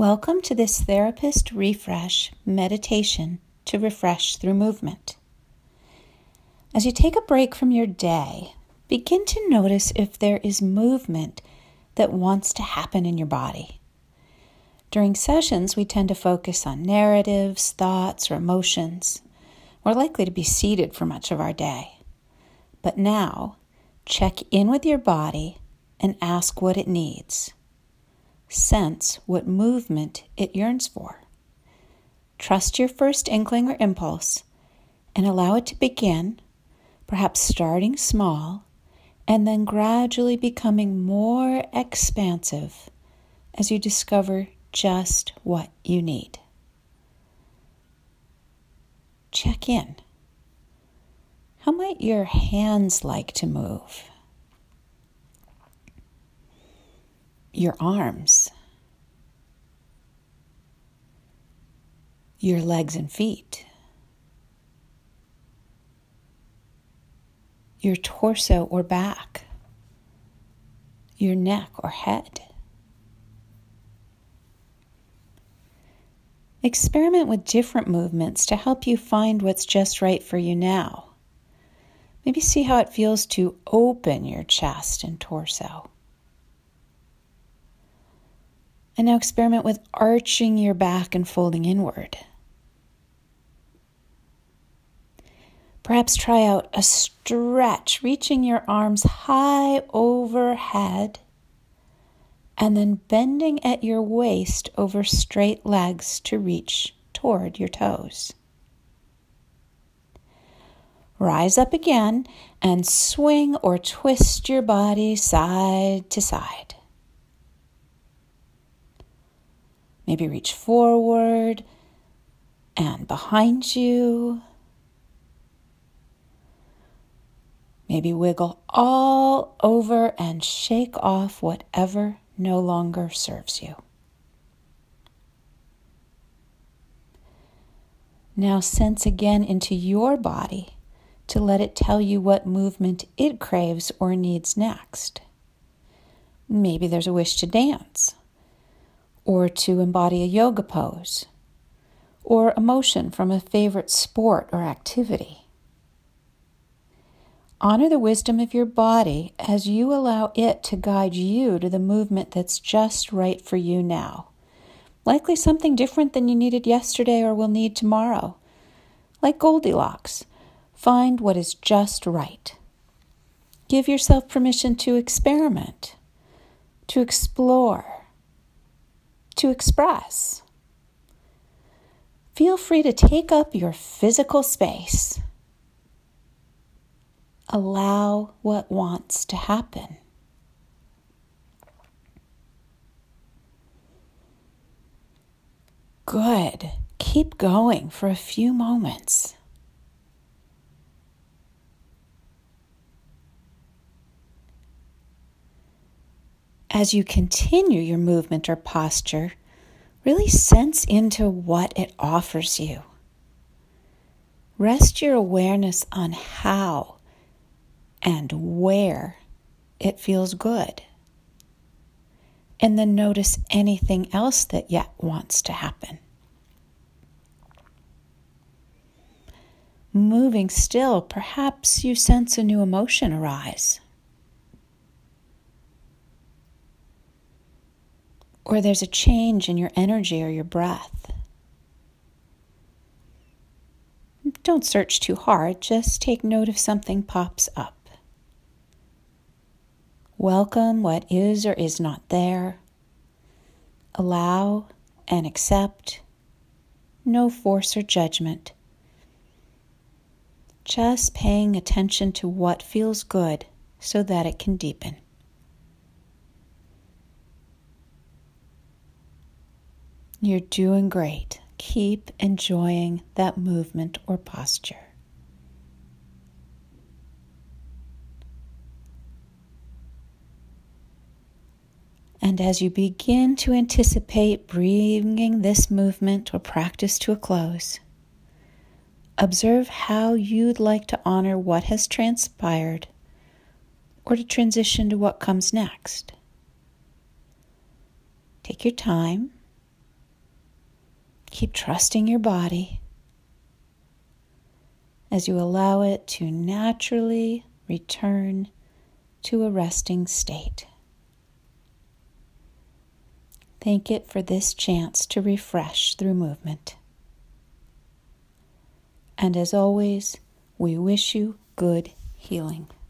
Welcome to this Therapist Refresh meditation to refresh through movement. As you take a break from your day, begin to notice if there is movement that wants to happen in your body. During sessions, we tend to focus on narratives, thoughts, or emotions. We're likely to be seated for much of our day. But now, check in with your body and ask what it needs. Sense what movement it yearns for. Trust your first inkling or impulse and allow it to begin, perhaps starting small and then gradually becoming more expansive as you discover just what you need. Check in. How might your hands like to move? Your arms, your legs and feet, your torso or back, your neck or head. Experiment with different movements to help you find what's just right for you now. Maybe see how it feels to open your chest and torso. And now experiment with arching your back and folding inward. Perhaps try out a stretch, reaching your arms high overhead and then bending at your waist over straight legs to reach toward your toes. Rise up again and swing or twist your body side to side. Maybe reach forward and behind you. Maybe wiggle all over and shake off whatever no longer serves you. Now sense again into your body to let it tell you what movement it craves or needs next. Maybe there's a wish to dance, or to embody a yoga pose, or emotion from a favorite sport or activity. Honor the wisdom of your body as you allow it to guide you to the movement that's just right for you now. Likely something different than you needed yesterday or will need tomorrow. Like Goldilocks, find what is just right. Give yourself permission to experiment, to explore, to express. Feel free to take up your physical space. Allow what wants to happen. Good. Keep going for a few moments. As you continue your movement or posture, really sense into what it offers you. Rest your awareness on how and where it feels good. And then notice anything else that yet wants to happen. Moving still, perhaps you sense a new emotion arise. Or there's a change in your energy or your breath. Don't search too hard, just take note if something pops up. Welcome what is or is not there. Allow and accept. No force or judgment. Just paying attention to what feels good so that it can deepen. You're doing great. Keep enjoying that movement or posture. And as you begin to anticipate bringing this movement or practice to a close, observe how you'd like to honor what has transpired or to transition to what comes next. Take your time keep trusting your body as you allow it to naturally return to a resting state. Thank it for this chance to refresh through movement. And as always, we wish you good healing.